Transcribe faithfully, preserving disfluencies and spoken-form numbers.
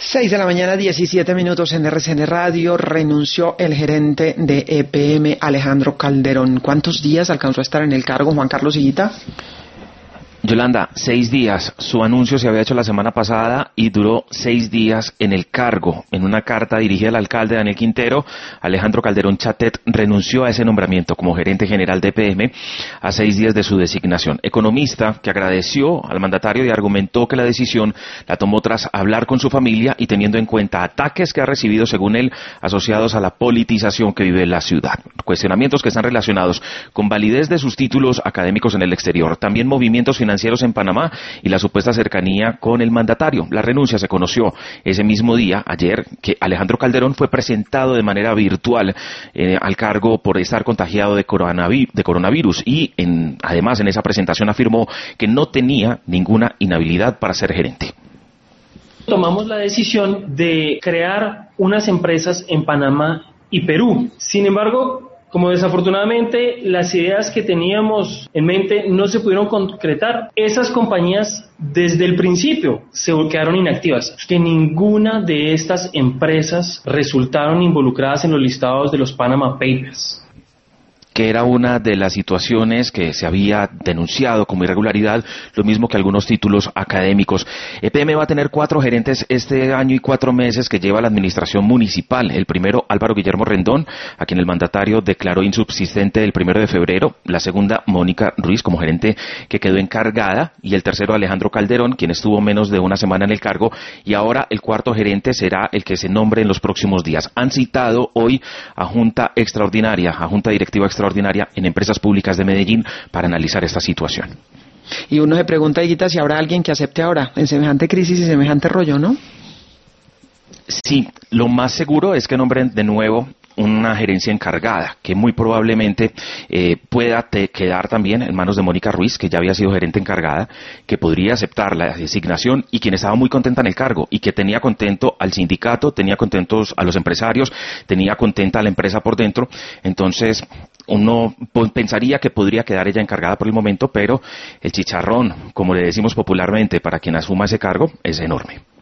Seis de la mañana, diecisiete minutos en R C N Radio. Renunció el gerente de E P M, Alejandro Calderón. ¿Cuántos días alcanzó a estar en el cargo, Juan Carlos Higuita? Yolanda, seis días. Su anuncio se había hecho la semana pasada y duró seis días en el cargo. En una carta dirigida al alcalde Daniel Quintero, Alejandro Calderón Chatet renunció a ese nombramiento como gerente general de E P M a seis días de su designación. Economista que agradeció al mandatario y argumentó que la decisión la tomó tras hablar con su familia y teniendo en cuenta ataques que ha recibido, según él, asociados a la politización que vive la ciudad. Cuestionamientos que están relacionados con validez de sus títulos académicos en el exterior. También movimientos financieros en Panamá y la supuesta cercanía con el mandatario. La renuncia se conoció ese mismo día, ayer, que Alejandro Calderón fue presentado de manera virtual eh, al cargo por estar contagiado de, coronavi- de coronavirus y en, además en esa presentación afirmó que no tenía ninguna inhabilidad para ser gerente. Tomamos la decisión de crear unas empresas en Panamá y Perú. Sin embargo, como desafortunadamente las ideas que teníamos en mente no se pudieron concretar, esas compañías desde el principio se quedaron inactivas. Que ninguna de estas empresas resultaron involucradas en los listados de los Panama Papers, que era una de las situaciones que se había denunciado como irregularidad, lo mismo que algunos títulos académicos. E P M va a tener cuatro gerentes este año y cuatro meses que lleva la administración municipal. El primero, Álvaro Guillermo Rendón, a quien el mandatario declaró insubsistente el primero de febrero. La segunda, Mónica Ruiz, como gerente que quedó encargada. Y el tercero, Alejandro Calderón, quien estuvo menos de una semana en el cargo. Y ahora el cuarto gerente será el que se nombre en los próximos días. Han citado hoy a Junta Extraordinaria, a Junta Directiva Extraordinaria, Extraordinaria en Empresas Públicas de Medellín para analizar esta situación. Y uno se pregunta, Higuita, si habrá alguien que acepte ahora en semejante crisis y semejante rollo, ¿no? Sí, lo más seguro es que nombren de nuevo una gerencia encargada, que muy probablemente eh, pueda te quedar también en manos de Mónica Ruiz, que ya había sido gerente encargada, que podría aceptar la designación y quien estaba muy contenta en el cargo y que tenía contento al sindicato, tenía contentos a los empresarios, tenía contenta a la empresa por dentro. Entonces uno pensaría que podría quedar ella encargada por el momento, pero el chicharrón, como le decimos popularmente, para quien asuma ese cargo, es enorme.